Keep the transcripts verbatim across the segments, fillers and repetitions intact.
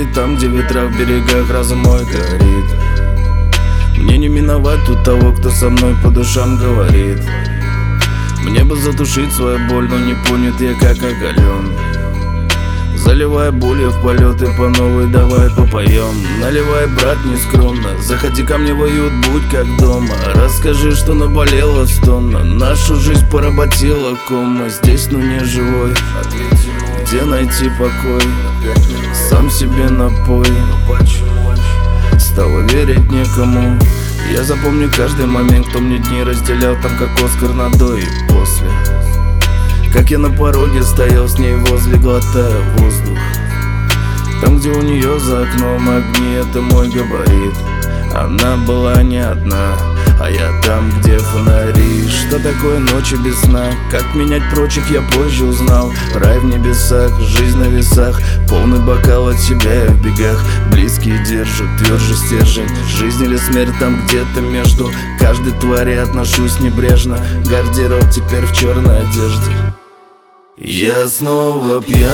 видеть там, где ветра в берегах разум мой горит. Мне не миновать тут того, кто со мной по душам говорит. Мне бы затушить свою боль, но не понят я как оголен. Заливай болью в полеты по новой, давай попоем. Наливай, брат, нескромно, заходи ко мне в уют, будь как дома. Расскажи, что наболело стонно, нашу жизнь поработила кома. Здесь, но не живой, где найти покой? Сам себе напой, стало верить некому. Я запомню каждый момент, кто мне дни разделял, там как Оскар на до и после. Как я на пороге стоял с ней возле, глотая воздух. Там, где у нее за окном огни, это мой габарит. Она была не одна, а я там, где фонари. Что такое ночи без сна? Как менять прочих, я позже узнал. Рай в небесах, жизнь на весах, полный бокал от себя я в бегах. Близкие держат, тверже стержень. Жизнь или смерть там где-то между. Каждой твари отношусь небрежно. Гардероб теперь в черной одежде. Я снова пьяный,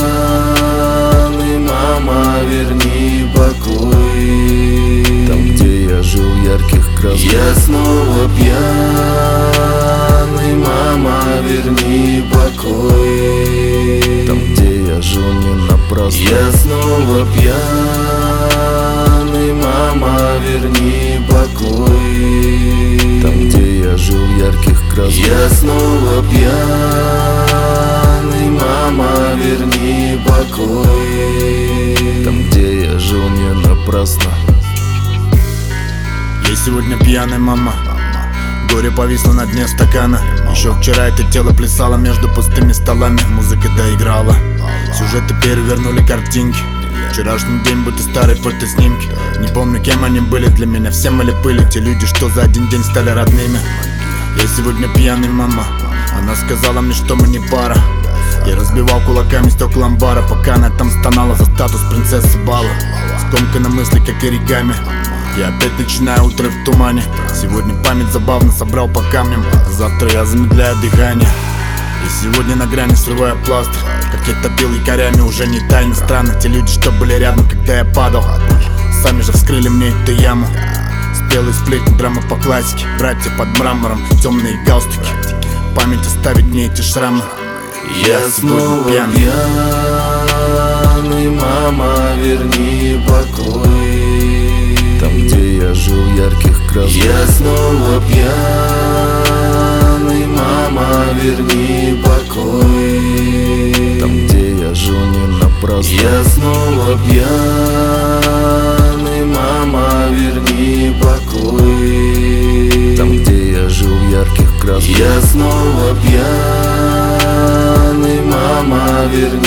мама, верни покой. Там, где я жил в ярких красках. Я снова пьяный, мама, верни покой. Там, где я жил не напрасно. Я снова пьяный, мама, верни покой. Там, где я жил в ярких красках. Я снова пьяный, мама, верни покой. Там, где я жил не напрасно. Я сегодня пьяный, мама. Горе повисло на дне стакана. Еще вчера это тело плясало между пустыми столами. Музыка доиграла, сюжеты перевернули картинки. Вчерашний день будто старые фотоснимки. Не помню, кем они были для меня, все мы ли пыли. Те люди, что за один день стали родными. Я сегодня пьяный, мама. Она сказала мне, что мы не пара. Я разбивал кулаками стекла амбара, пока она там стонала за статус принцессы бала. Скомканы мысли, как оригами. Я опять начинаю утро в тумане. Сегодня память забавно собрал по камням, а завтра я замедляю дыхание. И сегодня на грани срываю пластырь. Как я топил якорями, уже не тайно. Странно, те люди, что были рядом, когда я падал, сами же вскрыли мне эту яму. Спелые сплетни, драма по классике. Братья под мрамором, темные галстуки. Память оставит мне эти шрамы. Я снова пьяный, мама, верни покой. Там, где я жил в ярких красках. Я снова пьяный, мама, верни покой. Там, где я жил не напрасно. Я снова пьяный, мама, верни покой. Там, где я жил в ярких красках. Я снова пьяный, мама, верни